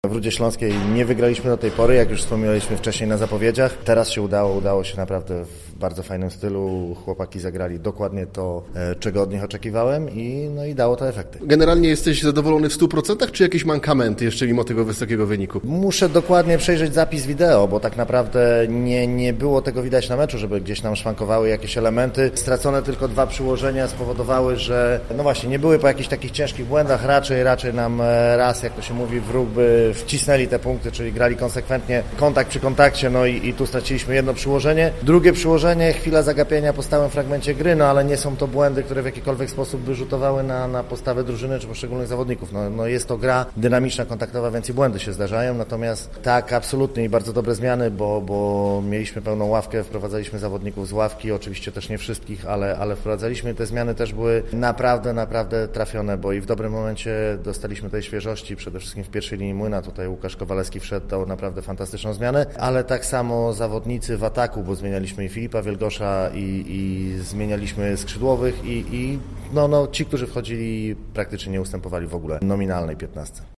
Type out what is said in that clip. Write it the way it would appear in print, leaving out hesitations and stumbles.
W Rudzie Śląskiej nie wygraliśmy do tej pory, jak już wspomnieliśmy wcześniej na zapowiedziach. Teraz się udało się naprawdę w bardzo fajnym stylu. Chłopaki zagrali dokładnie to, czego od nich oczekiwałem i dało to efekty. Generalnie jesteś zadowolony w 100%, czy jakieś mankamenty jeszcze mimo tego wysokiego wyniku? Muszę dokładnie przejrzeć zapis wideo, bo tak naprawdę nie było tego widać na meczu, żeby gdzieś nam szwankowały jakieś elementy. Stracone tylko 2 przyłożenia spowodowały, że nie były po jakichś takich ciężkich błędach, raczej nam raz, jak to się mówi, wróg by wcisnęli te punkty, czyli grali konsekwentnie kontakt przy kontakcie, i tu straciliśmy jedno przyłożenie. Drugie przyłożenie, chwila zagapienia po stałym fragmencie gry, ale nie są to błędy, które w jakikolwiek sposób by rzutowały na postawę drużyny czy poszczególnych zawodników. Jest to gra dynamiczna, kontaktowa, więc i błędy się zdarzają, natomiast tak, absolutnie i bardzo dobre zmiany, bo mieliśmy pełną ławkę, wprowadzaliśmy zawodników z ławki, oczywiście też nie wszystkich, ale wprowadzaliśmy. Te zmiany też były naprawdę trafione, bo i w dobrym momencie dostaliśmy tej świeżości, przede wszystkim w pierwszej linii młyna. Tutaj Łukasz Kowalewski wszedł, dał naprawdę fantastyczną zmianę, ale tak samo zawodnicy w ataku, bo zmienialiśmy i Filipa Wielgosza i zmienialiśmy skrzydłowych i ci, którzy wchodzili, praktycznie nie ustępowali w ogóle nominalnej 15.